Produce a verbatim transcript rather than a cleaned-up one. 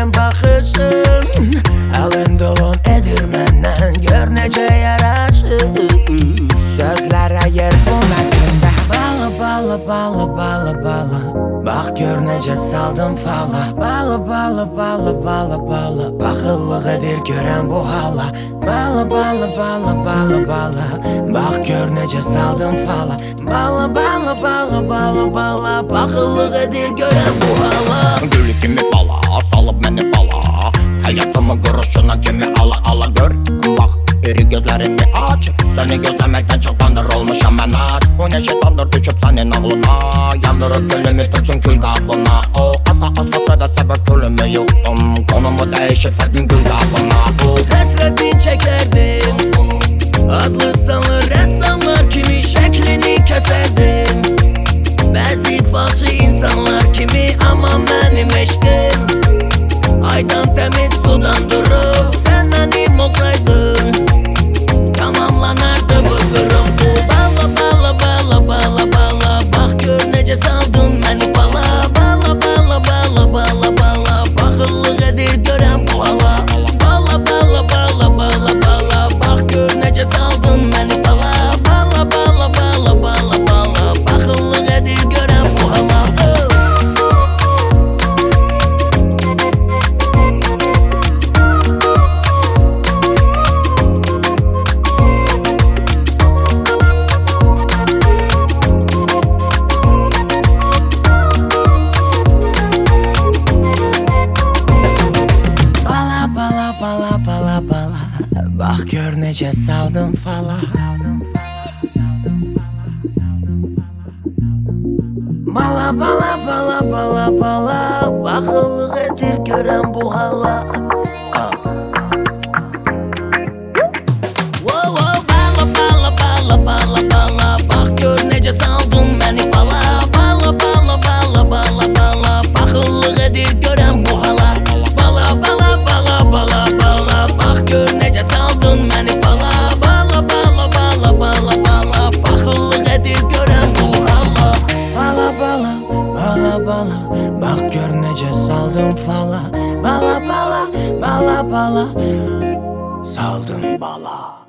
gören bakışın Elin dolun edir menden gör nece yaraşır Sözlere yer bu mətində Bala bala bala bala bala Bak gör nece saldım fala Bala bala bala bala bala Bakıllık edir gören bu hala Bala bala bala bala bala Bak gör nece saldım fala Bala bala bala bala bala Bakıllık edir gören bu hala Gül kimi bala salıp beni bala Hayatımın kuruşuna kimi ala ala gör Bak iri gözlerini aç Seni gözlemekten çoktandır olmuşam ben aç Bu ne şeytandır düşüp senin ağlına Yandırır gönlümü tüksün kül kabına O asla asla söyle sebep külümü yuttum Konumu değişip serdin gül kabına Hasretini çekerdim Adlı sanlı ressamlar kimi şeklini keserdim Bazı itfakçı insanlar kimi ama benim eşkim Aydan temiz sudan durup sen benim olsaydın Tamamlanardı bu durum bu Bala bala bala bala bala Bak gör nece saldın beni fala Bala bala bala bala bala Bakıllık edir gören bu hala Bala bala bala bala bala Bak gör nece saldın beni fala Bala bala bala bala bala Bakıllık edir gören bu hala Bala bala bala Bak gör nece saldım fala Bala bala bala bala bala Bakıllık edir gören bu hala ah. Wow, wow, bala bala bala bala bala Bak gör nece saldın beni fala Bala bala bala bala bala Bakıllık edir gören bu hala Bala bala bala bala bala Bak gör nece saldın beni fala Bala bala bala bala bala Bakıllık edir gören bu hala Bala bala bala bala Bak gör nece saldım fala Bala bala bala bala Saldım bala